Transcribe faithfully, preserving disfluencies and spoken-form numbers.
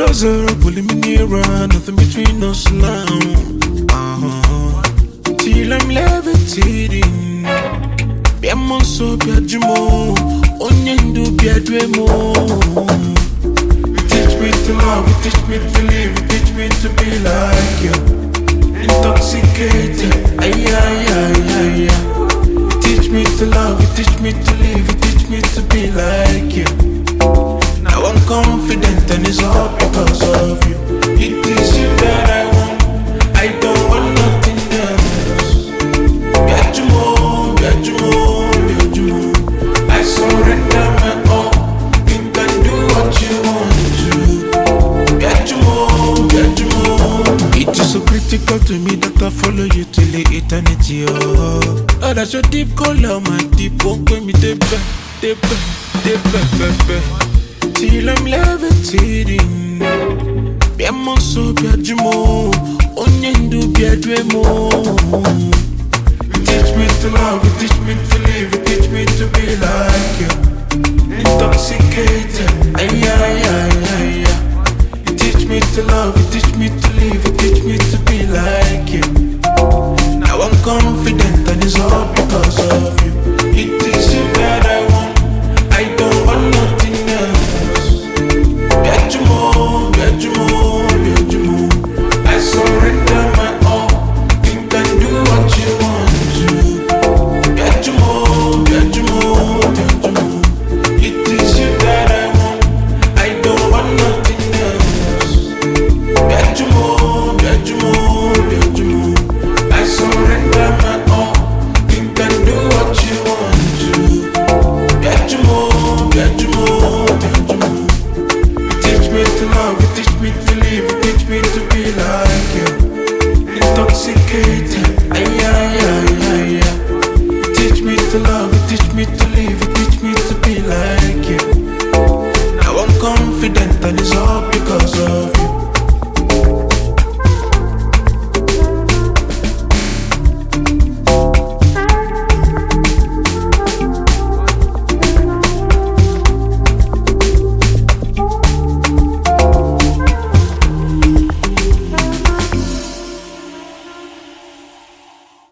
closer, pulling me nearer, nothing between us now. Uh-huh. Till I'm levitating. Biamo so biajumo, onyendu biadwemo. Teach me to love, teach me to live, teach me to be like you. Intoxicated, ay ay ay ay ay. Teach me to love, teach me to live, teach me to be like you. Now I'm confident and it's all because of you. It is you that I want, I don't want nothing else. Biajumo, biajumo, biajumo. I surrender my all, you can do what you want to. Biajumo, biajumo. It is so critical to me that I follow you till the eternity, oh. Oh, that's your deep color, my deep one. When me deep, deep, deep, deep, till I'm levitating. Biamo so biajumo, onyendu biadwemo. Teach me to love, teach me to live, teach me to be like you. Intoxicated, ay ay ay ay ay. Teach me to love, teach me to live, teach me to be like you. Now I'm confident and it's all